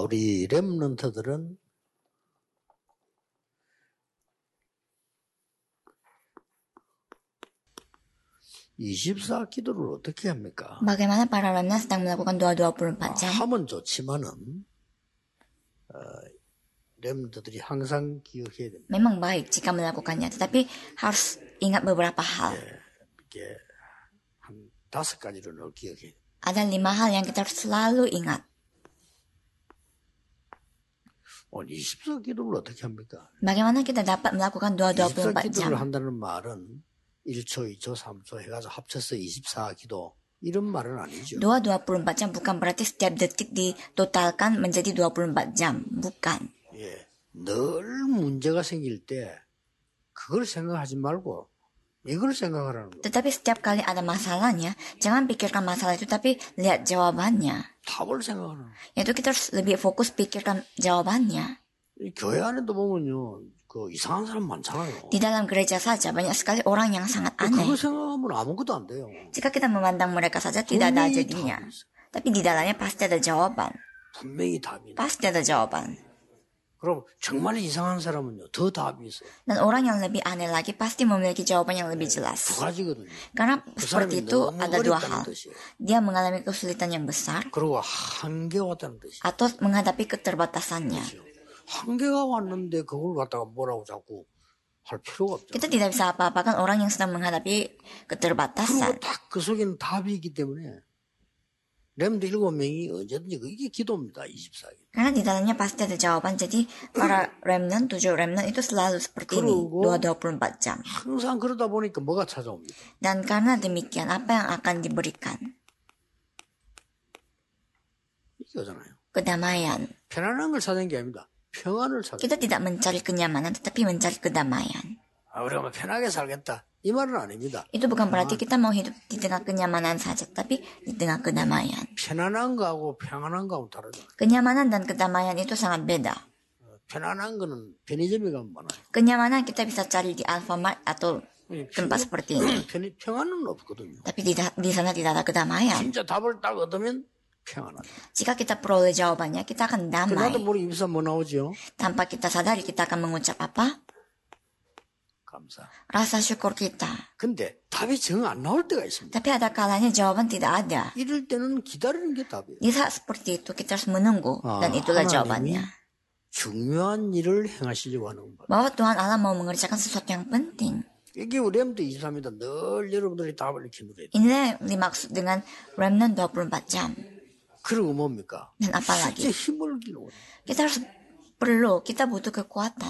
우리 렘넌트들은 (24) 기도를 어떻게 합니까? Bagaimana para remnant sedang melakukan doa 24 jam? 하면 좋지만은 렘넌트들이 항상 기억해야 됩니다. Memang baik jika melakukannya, tetapi harus ingat beberapa hal. 이게 한 5가지를 늘 기억해야 됩니다. Ada 5 hal yang kita harus selalu ingat. 24 기도를 어떻게 합니까? Bagaimana kita dapat melakukan doa 24 24 기도를 jam? 한다는 말은 1초, 2초, 3초 해가지고 합쳐서 24 기도 이런 말은 아니죠. Doa 24 jam bukan berarti setiap detik ditotalkan menjadi 24 jam. Bukan. 예, 늘 문제가 생길 때 그걸 생각하지 말고 이걸 생각하라는 거예요. Tetapi setiap kali ada masalahnya, jangan pikirkan masalah itu, tapi lihat jawabannya. 답을 생각하라는 거예요. Yaitu kita harus lebih fokus pikirkan jawabannya. 이 교회 안에도 보면요, 그 이상한 사람 많잖아요. Di dalam gereja saja banyak sekali orang yang sangat aneh. 그거 생각하면 아무것도 안 돼요. Jika kita memandang mereka saja tidak ada 분명히 jadinya. 답이 있어요. Tapi di dalamnya pasti ada jawaban. 분명히 답이 있어요. Pasti ada jawaban. 그럼 정말 이상한 사람은요, 더 답이 있어요. Dan orang yang lebih aneh lagi pasti memiliki jawaban yang lebih jelas. 두 가지거든요. Karena 그 seperti 사람이 itu 너무 ada 2 어렵다는 hal. 뜻이에요. Dia mengalami kesulitan yang besar 그리고 한계가 왔다는 뜻이에요. atau menghadapi keterbatasannya. 한계가 왔는데 그걸 갖다가 뭐라고 자꾸 할 필요가 없죠. Kita tidak bisa apa-apakan orang yang sedang menghadapi 그리고 keterbatasan. 딱 그 속에는 답이 있기 때문에 렘드 7명이 언제든지 이게 기도입니다. 24일. Karena di dalamnya pasti ada jawaban. Jadi para remnant, 7 remnant itu selalu seperti ini. Doa 24 jam. 항상 그러다 보니까 뭐가 찾아옵니다. Dan karena demikian, apa yang akan diberikan? 이거잖아요. Kedamaian. 편안한 걸 찾는 게 아닙니다. 평안을 찾아. Kita tidak mencari kenyamanan, tetapi mencari kedamaian. 우리가 편하게 살겠다. 이 말은 아닙니다. Itu bukan berarti kita mau hidup di tengah kenyamanan saja, tapi di tengah kedamaian. 편안한 거하고 평안한 거하고 다르죠. Kenyamanan dan kedamaian itu sangat beda. 편안한 거는 편의점에 가면 많아요. Kenyamanan kita bisa cari di Alfamart atau tempat seperti ini. 평안은 없거든요. Tapi di sana tidak ada kedamaian. 진짜 답을 딱 얻으면 평안하다. Jika kita peroleh jawabannya, kita akan 나도 damai. 모르게 입에서 뭐 나오죠? Tanpa kita sadari, kita akan mengucap apa? 감사. Rasa syukur kita. 근데 답이 정 안 나올 때가 있습니다. Tapi ada kalanya jawaban tidak ada. 이럴 때는 기다리는 게 답이에요. Di saat seperti itu, kita harus menunggu. Dan itulah jawabannya. 중요한 일을 행하시려고 하는 것. Bahwa Tuhan Allah mau mengerjakan sesuatu yang penting. 이게 우리 렘드 23입니다. 늘 여러분들이 답을 이렇게 누려야 돼요. Inilah yang dimaksud dengan remnant 24 jam. 그리고 뭡니까? Dan apa lagi? 실제 힘을 기르고. Kita harus kita butuh kekuatan.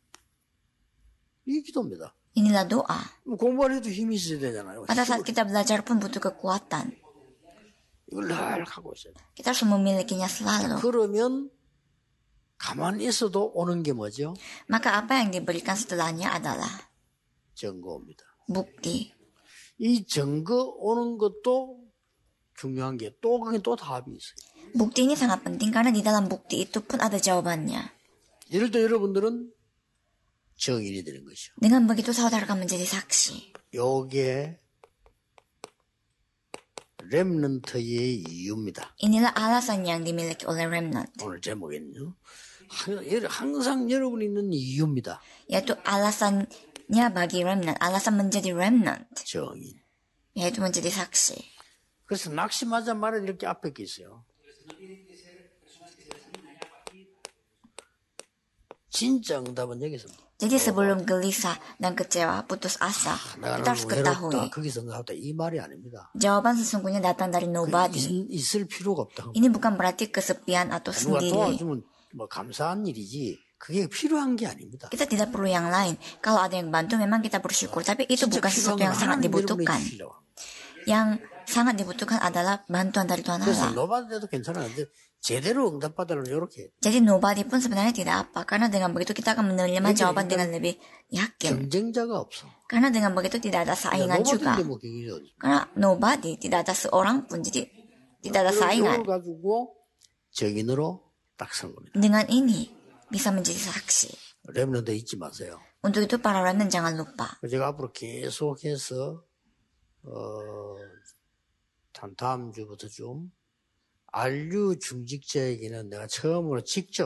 이게 기도입니다. Inilah doa. 공부할 해도 힘이 있어야 되잖아요. Pada saat kita belajar pun butuh kekuatan. 이걸 늘 갖고 있어야 돼. Kita harus memilikinya selalu. 그러면 가만히 있어도 오는 게 뭐죠? Maka apa yang diberikan setelahnya adalah 증거입니다. bukti. 이 증거 오는 것도 중요한 게 또 그게 또 답이 있어요. Bukti ini sangat penting karena di dalam bukti itu pun ada jawabannya. 예를 들어 여러분들은 증인이 되는 것이죠. Dengan begitu saudara akan menjadi saksi. 요게 렘넌트의 이유입니다. Inilah alasan yang dimiliki oleh remnant. 오늘 제목에는요. 항상 여러분이 있는 이유입니다. Yaitu alasannya bagi remnant. Alasan menjadi remnant. 증인. Yaitu menjadi saksi. 그래서 낙심하자 말은 이렇게 앞에 게 있어요. 진짜 응답은 여기서입니다. Jadi sebelum gelisah dan kecewa, putus asa, kita harus ketahui. 거기서 응답다 이 말이 아닙니다. Jawaban sesungguhnya datang dari nobody. 있을 필요가 없다. Ini bukan berarti kesepian atau 누가 sendiri. 도와주면 뭐 감사한 일이지 그게 필요한 게 아닙니다. Kita tidak perlu yang lain. Kalau ada yang bantu memang kita bersyukur. Tapi itu bukan sesuatu yang sangat dibutuhkan. Yang sangat dibutuhkan adalah bantuan dari Tuhan 그래서 Allah. 노바드도 괜찮은데 제대로 응답받으려면 이렇게. Jadi nobody pun sebenarnya tidak apa. Karena dengan begitu kita akan menerima jawaban dengan lebih yakin. 경쟁자가 없어. Karena dengan begitu tidak ada saingan juga. 노바드인데 뭐 경쟁자. Karena nobody, tidak ada seorang pun. Jadi tidak ada saingan. 이걸 가지고 증인으로 딱 선 겁니다. Dengan ini bisa menjadi saksi. 렘넌트 잊지 마세요. Untuk itu para remnant jangan lupa. 제가 앞으로 계속해서 한 다음 주부터 좀 안류 중직자에게는 내가 처음으로 직접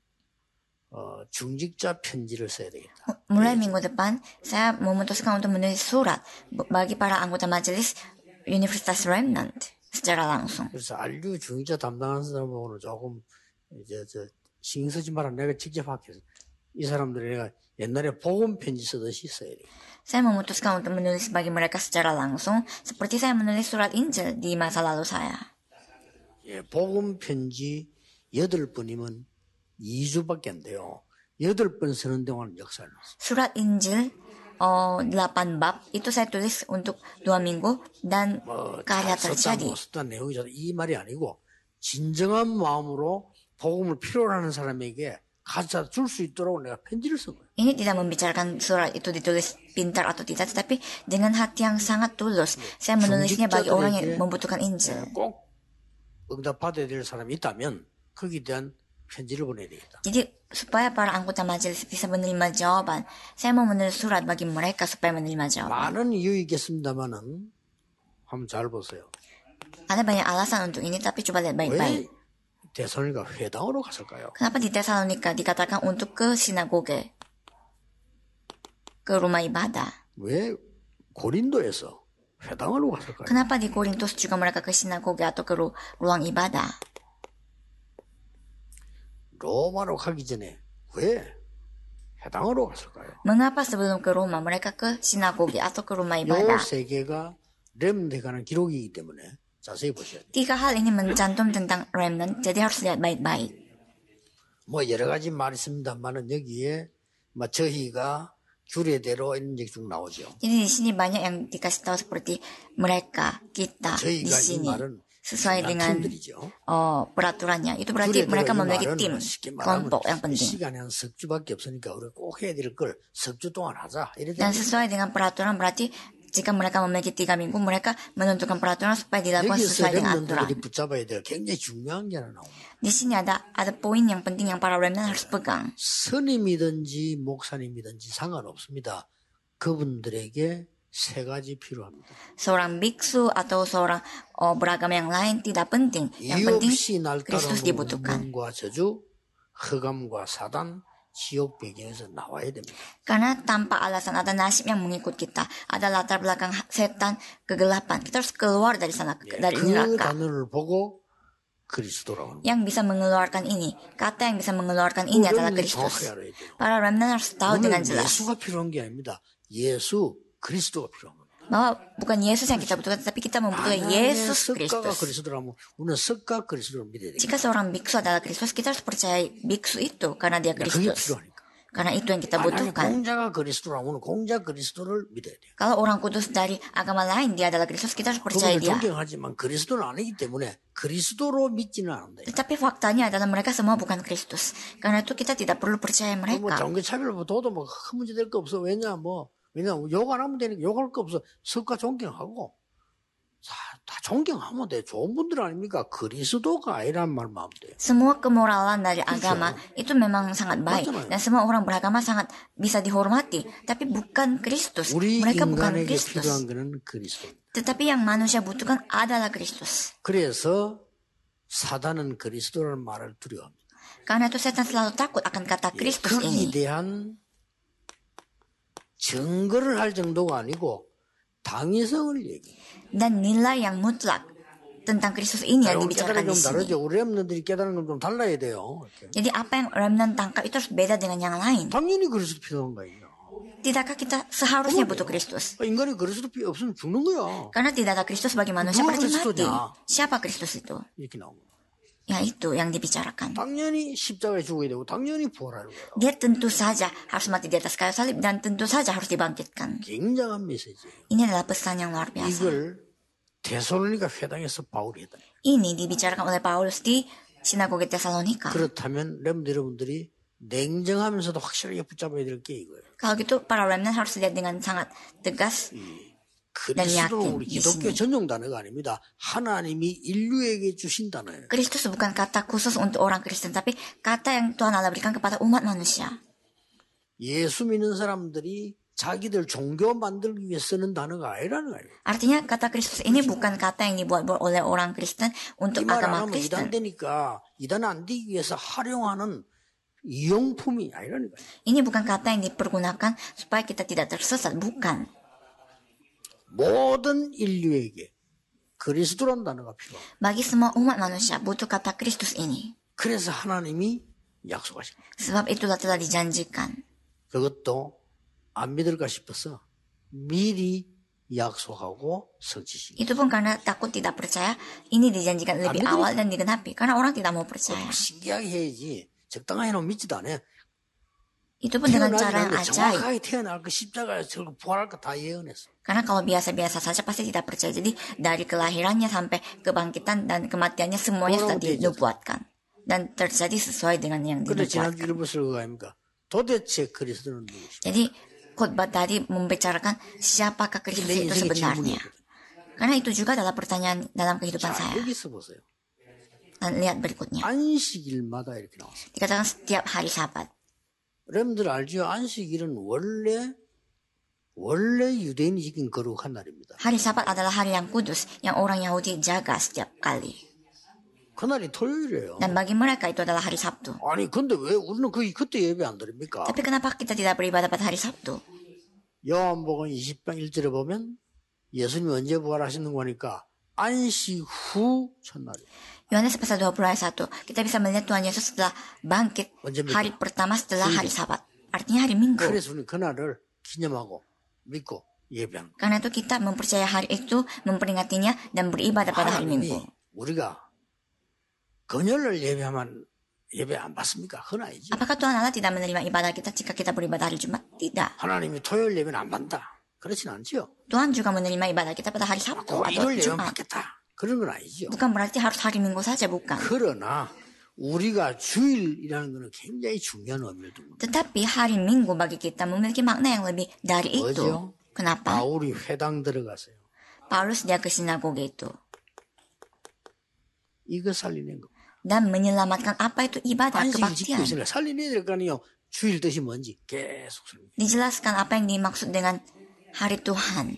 중직자 편지를 써야 되겠다. Mulai minggu depan, saya memutuskan untuk menulis surat bagi para anggota majelis Universitas Remnant secara langsung. 그래서 안류 중직자 담당하는 사람하고는 조금 이제 신경 쓰지 마라. 내가 직접 할게. 이 사람들이 내가 옛날에 복음 편지 쓰듯이 써야 돼. Saya memutuskan untuk menulis bagi mereka secara langsung, seperti saya menulis surat Injil di masa lalu saya. 예, 복음 편지 8번이면 2주밖에 안 돼요. 8번 쓰는 동안 역사를 났어요. Surat Injil 8 bab itu saya tulis untuk 2 minggu dan karya terjadi. 썼다 내용이 이 말이 아니고 진정한 마음으로 복음을 필요로 하는 사람에게 가져다 줄 수 있도록 내가 편지를 쓴 거예요. Ini tidak membicarakan surat itu ditulis pintar atau tidak, tetapi dengan hati yang sangat tulus. Saya menulisnya bagi orang yang membutuhkan Injil. 꼭 응답받아야 될 사람이 있다면 거기에 대한 편지를 보내야 되겠다. Jadi supaya para anggota majelis bisa menerima jawaban, saya mau menulis surat bagi mereka supaya menerima jawaban. 많은 이유 있겠습니다만은 한번 잘 보세요. Ada banyak alasan untuk ini, tapi coba lihat baik-baik. 왜 데살로니가 회당으로 갔을까요? Kenapa di Tesalonika dikatakan untuk ke sinagoge, ke rumah ibadah? 왜 고린도에서 회당으로 갔을까요? Kenapa di Korintus juga mereka ke sinagoge atau ke ruang ibadah? 로마로 가기 전에 왜 회당으로 갔을까요? Mengapa sebelum ke Roma mereka ke sinagoge atau ke rumah 이 ibadah? 세 개가 렘넌트에 관한 기록이기 때문에 자세히 보셔야 돼요. 3 hal ini mencantum tentang remnant, jadi harus lihat baik-baik. 뭐 여러 가지 말이 있습니다만은 여기에 뭐 저희가 규례대로 이런 얘기 쭉 나오죠. Jadi di sini banyak yang dikasih tahu seperti mereka, kita di 저희가 이 sini 말은 sesuai dengan 팀들이죠. peraturannya. Itu berarti mereka memiliki tim, kelompok yang penting. 시간이 한 석 주밖에 없으니까 우리가 꼭 해야 될 걸 석 주 동안 하자. 이래 Dan sesuai dengan peraturan berarti jika mereka memiliki 3 minggu, mereka menentukan peraturan supaya dilakukan 여기서 sesuai dengan aturan. 렘넌트들이 붙잡아야 될 굉장히 중요한 게 하나 나옵니다. Di sini ada poin yang penting yang para remnant harus pegang. 스님이든지 목사님이든지 상관없습니다. 그분들에게 3가지 필요합니다. Seorang biksu atau seorang beragama yang lain tidak penting. Yang 이유 penting 없이 날 Kristus 따라오는 dibutuhkan. 운명과 저주, 흑암과 사단, 지옥 배경에서 나와야 됩니다. Karena tanpa alasan ada nasib yang mengikut kita, ada latar belakang setan, kegelapan. Kita harus keluar dari sana, dari 그 neraka. 단어를 보고 그리스도라고 합니다. Yang bisa mengeluarkan ini, kata yang bisa mengeluarkan ini adalah Kristus. Para remnant harus tahu dengan 오늘 jelas 예수가 필요한 게 아닙니다. 예수 그리스도가 필요한 겁니다. bahwa bukan Yesus yang kita butuhkan, tapi kita membutuhkan Yesus 석가가 Kristus. 그리스도라면 우리는 석가 그리스도를 믿어야 됩니다. Jika seorang biksu adalah Kristus, kita harus percaya biksu itu karena dia 그게 Kristus. 필요하니까. Karena itu yang kita 만약에 butuhkan. 공자가 그리스도라면 공자 그리스도를 믿어야 돼요. Kalau orang kudus dari agama lain dia adalah Kristus, kita harus percaya 그분을 dia. 존경하지만 그리스도는 아니기 때문에 그리스도로 믿지는 않는다. Tetapi faktanya adalah mereka semua bukan Kristus. Karena itu kita tidak perlu percaya 뭐 mereka. 종교차별보다도 뭐 큰 문제 될 거 없어. 왜냐 욕 안 하면 되니까 욕할 거 없어. 석가 존경하고 다 존경하면 돼. 좋은 분들 아닙니까? 그리스도가 아니란 말만 하면 돼. Semua kemoralan dari agama itu memang sangat baik. 맞잖아요. Dan semua orang beragama sangat bisa dihormati. Tapi bukan Kristus. 우리 Mereka bukan 인간에게 Kristus. 필요한 거는 그리스도입니다. Tetapi yang manusia butuhkan adalah Kristus. 그래서 사단은 그리스도라는 말을 두려워합니다. Karena itu setan selalu takut akan kata Kristus 거기에 ini. 대한 증거를 할 정도가 아니고 당위성을 얘기해요. Dan nilai yang mutlak tentang Kristus ini yang 우리 깨달음이 dibicarakan di 좀 sini. 다르죠. 우리 렘넌트들이 깨달은 건 좀 달라야 돼요. 이렇게. Jadi apa yang remnant tangkap itu harus beda dengan yang lain. 당연히 그리스도 필요한 거예요. Tidakkah kita seharusnya butuh Kristus? 인간이 그리스도 없으면 죽는 거야. Karena tidak ada Kristus bagi manusia 누가 berarti mati. 그리스도냐? Siapa Kristus itu? 이렇게 나온 거야. Ya itu yang dibicarakan. 당연히 십자가에 죽어야 되고 당연히 부활할 거예요. Dia tentu saja harus mati di atas kayu salib dan tentu saja harus dibangkitkan. 굉장한 메시지. Ini adalah pesan yang luar biasa. 이걸 데살로니가 회당에서 바울이 했다. Ini dibicarakan oleh Paulus di sinagoge Tesalonika. 그렇다면 렘 여러분들이 냉정하면서도 확실하게 붙잡아야 될 게 이거예요. Kalau gitu para remnant harus lihat dengan sangat tegas. 그리스도 우리 이 기독교 신이. 전용 단어가 아닙니다. 하나님이 인류에게 주신 단어예요. Kristus bukan kata khusus untuk orang Kristen, tapi kata yang Tuhan Allah berikan kepada umat manusia. 예수 믿는 사람들이 자기들 종교 만들기 위해 쓰는 단어가 아니라는 거예요. Artinya kata Kristus ini bukan kata yang dibuat oleh orang Kristen untuk 이 말 안 agama 하면 Kristen. 이단 되니까 이단 안 되기 위해서 활용하는 이용품이 아니라는 거예요. Ini bukan kata yang dipergunakan supaya kita tidak tersesat, bukan. 모든 인류에게 그리스도란 단어가 필요합니다. Bagi semua umat manusia butuh kata Kristus ini. 그래서 하나님이 약속하신 거예요. Sebab itulah telah dijanjikan. 그것도 안 믿을까 싶어서 미리 약속하고 성취시. Itu pun karena takut tidak percaya, ini dijanjikan lebih awal dan digenapi. Karena orang tidak mau percaya. 신기하게 해야지. 적당하게 해놓으면 믿지도 않아요. Itu pun dengan cara yang ajaib. 정확하게 태어날 거 십자가에 저렇게 부활할 거 다 예언했어. Karena kalau biasa-biasa saja pasti tidak percaya. Jadi dari kelahirannya sampai kebangkitan dan kematiannya semuanya sudah dinubuatkan. Dan terjadi sesuai dengan yang 근데 지난주 dinubuatkan. 일부 설교가 아닙니까? 도대체 그리스도는 누구시오? Jadi khotbah tadi membicarakan siapakah Kristus 내 itu 인생의 sebenarnya. 질문이거든. Karena itu juga adalah pertanyaan dalam kehidupan 자, saya. 여기서 보세요. Dan lihat berikutnya. 안식일마다 이렇게 나왔어요. Dikatakan setiap hari Sabat. 여러분들 알죠? 안식일은 원래 유대인이 지킨 거룩한 날입니다. Hari Sabat adalah hari yang kudus yang orang Yahudi jaga setiap kali. 그날이 토요일이에요. Dan bagi mereka itu adalah hari Sabtu. 아니 근데 왜 우리는 그때 예배 안 드립니까? Tapi kenapa kita tidak beribadah pada hari Sabtu? 요한복음 20장 1절에 보면 예수님이 언제 부활하시는 거니까 안식 후 첫날이에요. Yohanes pasal 20 ayat 1. Kita bisa melihat Tuhan Yesus setelah bangkit hari pertama setelah hari Sabat. Artinya hari Minggu. 그래서 우리는 그날을 기념하고 믿고 예배하는 거예요. Karena itu kita mempercayai hari itu, memperingatinya dan beribadah pada hari Minggu. 우리가 금요일을 예배하면 예배 안 받습니까? 그건 아니지. Apakah Tuhan Allah tidak menerima ibadah kita jika kita beribadah hari Jumat? Tidak. 하나님이 토요일 예배는 안 받는다. 그렇진 않지요. Tuhan juga menerima ibadah kita pada hari Sabtu atau 일요일 예배는 Jumat. 받겠다. 그런 건 아니죠. Bukan berarti harus hari Minggu saja, bukan. 그러나 우리가 주일이라는 것은 굉장히 중요한 의미를 두고 Tetapi hari Minggu bagi kita memiliki makna yang lebih dari itu. 뭐죠? Kenapa? 바울이 회당 들어가세요. Paulus dia ke sinagoge itu. 이거 살리는 거. Dan menyelamatkan apa itu ibadah, 안식일 지키고 kebaktian. 있으니까 살리는 될 거 아니에요. 주일 뜻이 뭔지 계속 설명. Dijelaskan apa yang dimaksud dengan hari Tuhan.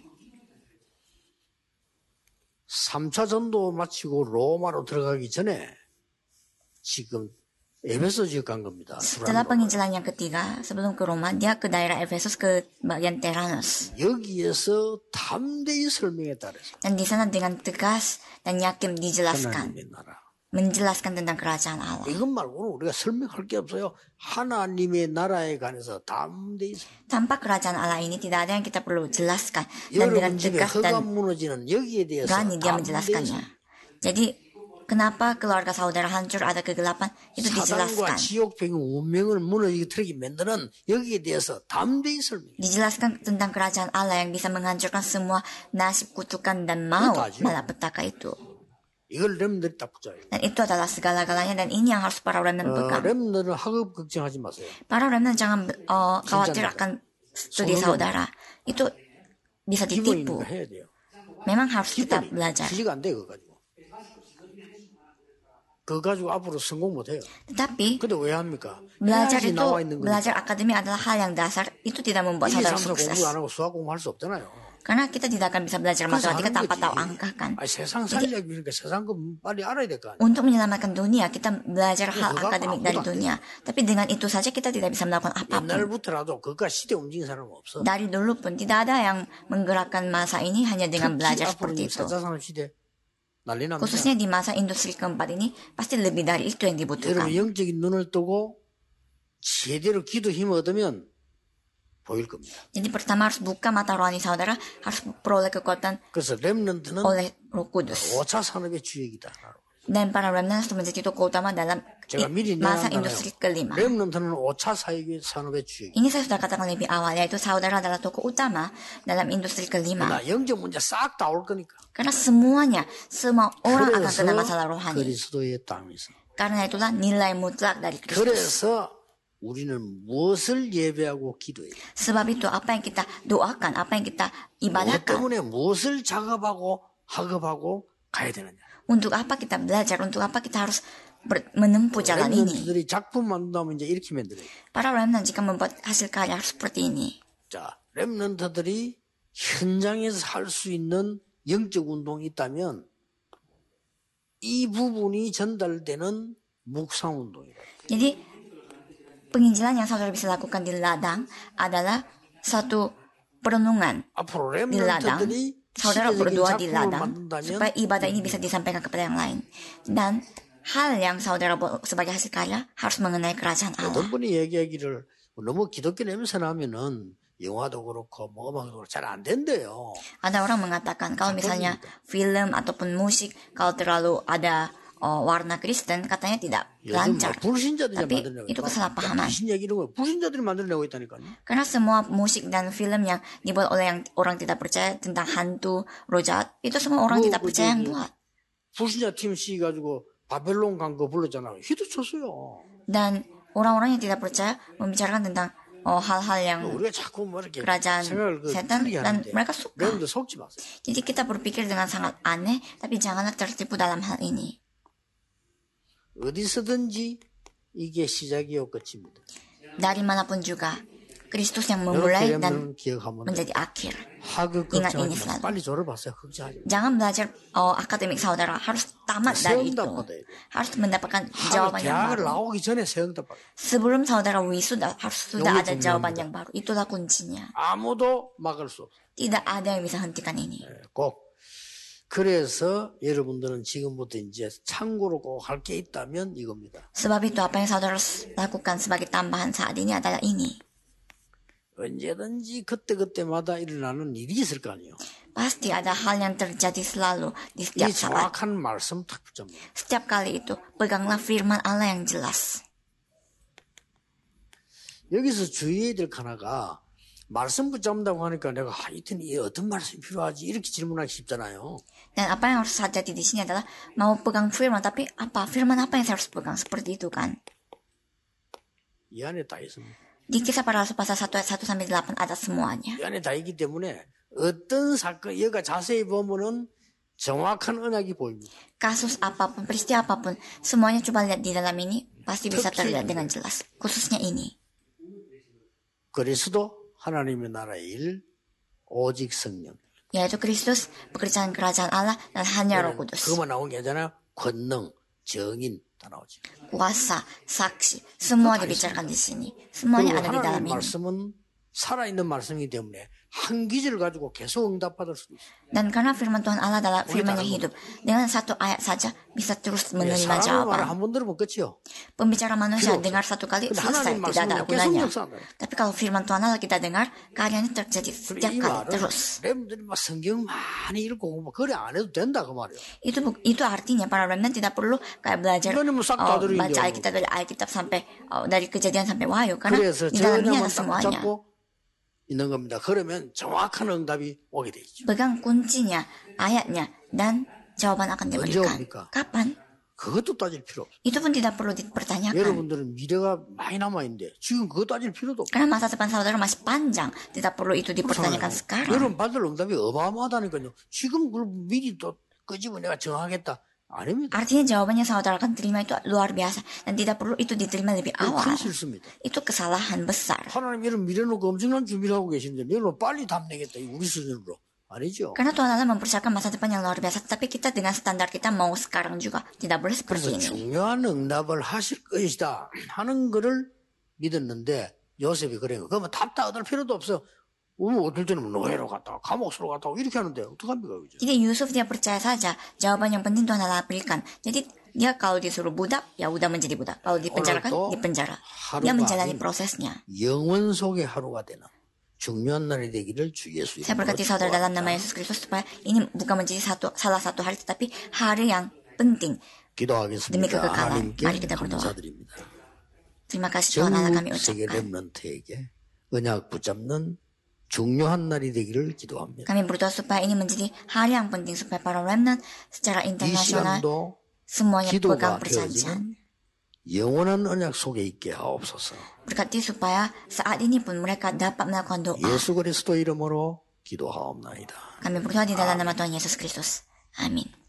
3차 전도 마치고 로마로 들어가기 전에 지금 에베소 지역 간 겁니다. Setelah penginjilan yang ketiga, sebelum ke Roma, dia ke daerah Efesus ke bagian Tyrannus. 여기에서 담대히 설명했다 그랬어요. Dan di sana dengan tegas dan yakin dijelaskan. 하나님의 나라. Menjelaskan tentang kerajaan Allah. 이것 말고는 우리가 설명할 게 없어요. 하나님의 나라에 관해서 담대히 Tanpa kerajaan Allah ini tidak ada yang kita perlu jelaskan. Dan dengan 여러분 집에 tegas 허가 dan 무너지는 여기에 대해서 berani dia 담대히 menjelaskannya. Jadi, kenapa keluarga saudara hancur, ada kegelapan, itu 사단과 dijelaskan. 지옥병의 운명을 무너지게 틀게 만드는 여기에 대해서 담대히 설명해요. Dijelaskan tentang kerajaan Allah yang bisa menghancurkan semua nasib kutukan dan maut Itu aja. malapetaka itu. 이걸 렘들이 딱 붙잡아요. Dan itu adalah segala-galanya dan ini yang harus para remnant pegang. 렘들은 학업 걱정하지 마세요. Para remnant jangan khawatir akan studi saudara. Itu bisa ditipu. 기본이니까 해야 돼요. Memang harus kita 기본이 belajar. 지지가 안 돼 그거 가지고. 그거 가지고 앞으로 성공 못 해요. Tetapi 근데 왜 합니까? belajar 해야지 itu, 나와 있는 거니까. belajar akademi adalah hal yang dasar. Itu tidak membuat 1, 2, saudara 3, 4 sukses. 공부 안 하고 수학 공부할 수 없잖아요. Karena kita tidak akan bisa belajar 그래서 matematika 하는 tanpa 거지. tahu angka kan. 아니, 세상 살려고 그러니까 세상 거 빨리 알아야 될 거 아니에요. Untuk menyelamatkan dunia, kita belajar hal 그거 akademik dari 아무것도 안 dunia. Tapi dengan itu saja kita tidak bisa melakukan apapun. 옛날부터라도 그가 시대 움직인 사람은 없어. Dari dulu pun tidak ada yang menggerakkan masa ini hanya dengan belajar 앞으로 seperti itu. 4차 산업 시대 난리 납니다. Khususnya di masa industri keempat ini, pasti lebih dari itu yang dibutuhkan. 여러분 영적인 눈을 뜨고 제대로 기도 힘 얻으면 보일 겁니다. Jadi pertama harus buka mata rohani saudara, harus peroleh kekuatan 그래서 렘넌트는 oleh Roh Kudus. 5차 산업의 주역이다. Dan para remnant harus menjadi tokoh utama dalam 제가 미리 masa 내놨잖아요. industri kelima. 렘넌트는 5차 산업의 주역이다. Ini saya sudah katakan lebih awal, yaitu saudara adalah tokoh utama dalam industri kelima. 나 영적 문제 싹 다 올 거니까. Karena semuanya, semua orang akan kena masalah 그래서 rohani. 그리스도의 땅에서. Karena itulah nilai mutlak dari Kristus. 그래서 우리는 무엇을 예배하고 기도해요? Sebab itu apa yang kita doakan, apa yang kita 무엇 ibadahkan, 때문에 무엇을 작업하고 학업하고 가야 되느냐? untuk apa kita belajar, untuk apa kita harus menempuh jalan ini. 렘넌트들이 작품 만든다면 이제 이렇게 만들어요. Para remnant jika membuat hasil karya harus seperti ini. 자, 렘넌트들이 현장에서 할 수 있는 영적 운동이 있다면 이 부분이 전달되는 묵상 운동이다. Jadi penginjilan yang saudara bisa lakukan di ladang adalah satu perenungan 앞으로 di ladang. 렘넌트들이 Saudara 시대적인 berdoa di 작품을 ladang 만든다면 supaya ibadah ini bisa disampaikan kepada yang lain. Dan hal yang saudara buat sebagai hasil karya harus mengenai kerajaan Allah. 어떤 분이 얘기하기를 너무 기독교 냄새 나면은 영화도 그렇고 뭐 음악도 그렇고 잘 안 된대요. Ada orang mengatakan kalau misalnya film ataupun musik kalau terlalu ada warna Kristen katanya tidak 요즘 lancar. 불신자들이 Tapi 만들어내고 itu kesalahpahaman. 귀신 얘기 이런 거 불신자들이 만들어내고 있다니까요. Karena semua musik dan film yang dibuat oleh yang orang tidak percaya tentang hantu, roh jahat, itu semua orang tidak percaya yang buat. 불신자 팀 C 가지고 바벨론 간 거 불렀잖아요. 히트 쳤어요. Dan orang-orang yang tidak percaya membicarakan tentang hal-hal yang 우리가 자꾸 뭐 이렇게 kerajaan 생각을 setan 틀리게 dan 하는데 mereka suka. 여러분들 속지 마세요. Jadi kita berpikir dengan sangat aneh, tapi janganlah tertipu dalam hal ini. 어디서든지 이게 시작이요 끝입니다. Dari manapun juga, Kristus yang memulai 이렇게 dan 기억하면 menjadi akhir. 하급 Ingat 걱정하지 ini 마세요. selalu. 빨리 졸업하세요. 걱정하지 마세요. Jangan belajar akademik saudara, harus tamat dari itu. Harus mendapatkan jawaban yang 대학을 baru. 나오기 전에 세응답 받아요. Sebelum saudara wisuda, harus sudah 너무 ada jawaban 중요합니다. yang baru. Itulah kuncinya. 아무도 막을 수 없어요. Tidak ada yang bisa hentikan ini. 꼭. 그래서 여러분들은 지금부터 이제 참고로 꼭 할 게 있다면 이겁니다. Sebab itu apa yang saudara lakukan sebagai tambahan saat ini adalah ini. 언제든지 그때그때마다 일어나는 일이 있을 거 아니에요. Pasti ada hal yang terjadi selalu di 이 setiap saat. 정확한 말씀 딱 붙잡니다. Setiap kali itu, peganglah firman Allah yang jelas. 여기서 주의해야 될 하나가 말씀 붙잡는다고 하니까 내가 하여튼 이 어떤 말씀이 필요하지 이렇게 질문하기 쉽잖아요. Dan apa yang harus hati-hati di sini adalah mau pegang firman, tapi firman apa yang saya harus pegang? Seperti itu kan. 이 안에 다 있습니다. Di kisah para rasul pasal 1 ayat 1 sampai 8 ada semuanya. 이 안에 다 있기 때문에 어떤 사건, 여기가 자세히 보면은 정확한 언약이 보입니다. Kasus apapun, peristiwa apapun, semuanya coba lihat di dalam ini, pasti bisa terlihat dengan jelas. Khususnya ini. 그리스도 하나님의 나라의 일, 오직 성령. Yaitu Kristus, pekerjaan kerajaan Allah, dan hanya Roh Kudus. 그것만 나온 게 아니잖아요. 권능, 정인 다 나오죠. Kuasa, saksi, semua dibicarakan di sini. Semuanya ada di dalam 하나님의 ini. 말씀은 살아있는 말씀이기 때문에 한 기제를 가지고 계속 응답받을 수도 있어요. Dan karena firman Tuhan Allah adalah firman yang hidup, dengan satu ayat saja bisa terus menerima 사람의 말을 jawaban. 한 번 들으면 끝이요. Pembicara manusia 필요 없어. dengar satu kali 근데 selesai, 하나님 tidak ada 말씀은 계속 gunanya. 역사한다. Tapi kalau firman Tuhan Allah kita dengar, karyanya terjadi setiap 이 kali 말은 terus. 렘들이 막 성경 많이 읽고 뭐 그래 안 해도 된다 그 말이에요. Itu artinya para remnant tidak perlu kayak belajar 이거는 뭐싹다 들은 baca 게 Alkitab dari Alkitab sampai dari Kejadian sampai Wahyu, karena 그래서 di dalamnya ada 전에만 딱 semuanya. 붙잡고 있는 겁니다. 그러면 정확한 응답이 오게 돼 있죠. Pegang kuncinya, ayatnya, dan jawaban akan 언제 diberikan. 옵니까? Kapan? 그것도 따질 필요 없어요. Itu pun tidak perlu dipertanyakan. 여러분들은 미래가 많이 남아있는데 지금 그거 따질 필요도 없어요. Karena masa depan saudara masih panjang, tidak perlu itu dipertanyakan sekarang. 여러분 받을 응답이 어마어마하다니까요. 지금 그걸 미리 또 끄집어 내가 정하겠다. 아닙니다. Artinya jawabannya saudara akan terima itu luar biasa dan tidak perlu itu diterima lebih awal. 큰 실수입니다. Itu kesalahan besar. 하나님 이런 미래놓고 엄청난 준비를 하고 계시는데 여러분 빨리 답 내겠다. 우리 수준으로. 아니죠. Karena Tuhan Allah mempersiapkan masa depan yang luar biasa, tapi kita dengan standar kita mau sekarang juga. Tidak boleh seperti 그래서 ini. 중요한 응답을 하실 것이다 하는 거를 믿었는데 요셉이 그래요. 그러면 답 다 얻을 필요도 없어. 어떨 때는 노예로 갔다 감옥으로 갔다 이렇게 하는데 어떡합니까? 그죠? Jadi Yusuf dia percaya saja jawaban yang penting Tuhan Allah berikan. Jadi dia kalau disuruh budak, ya udah menjadi budak. Kalau dipenjarakan, dipenjara. Dia menjalani prosesnya. 영원 속의 하루가 되는 중요한 날이 되기를 주 예수 Saya 이름으로 berkati saudara dalam nama Yesus Kristus supaya ini bukan menjadi salah satu hari, tetapi hari yang penting demi 기도하겠습니다. kekekalan. 하나님께 Mari kita berdoa. 감사드립니다. Terima kasih Tuhan Allah kami 전국 세계 ucapkan. 렘넌트에게 언약 붙잡는 중요한 날이 되기를 기도합니다. Kami berdoa supaya ini menjadi hari yang penting supaya para remnant secara 이 internasional 시간도 semuanya 기도가 pegang perjanjian. 되어지는 영원한 언약 속에 있게 하옵소서. Berkati supaya saat ini pun mereka dapat melakukan doa. 예수 그리스도 이름으로 기도하옵나이다. Kami berdoa di dalam nama Tuhan Yesus Kristus. Amin.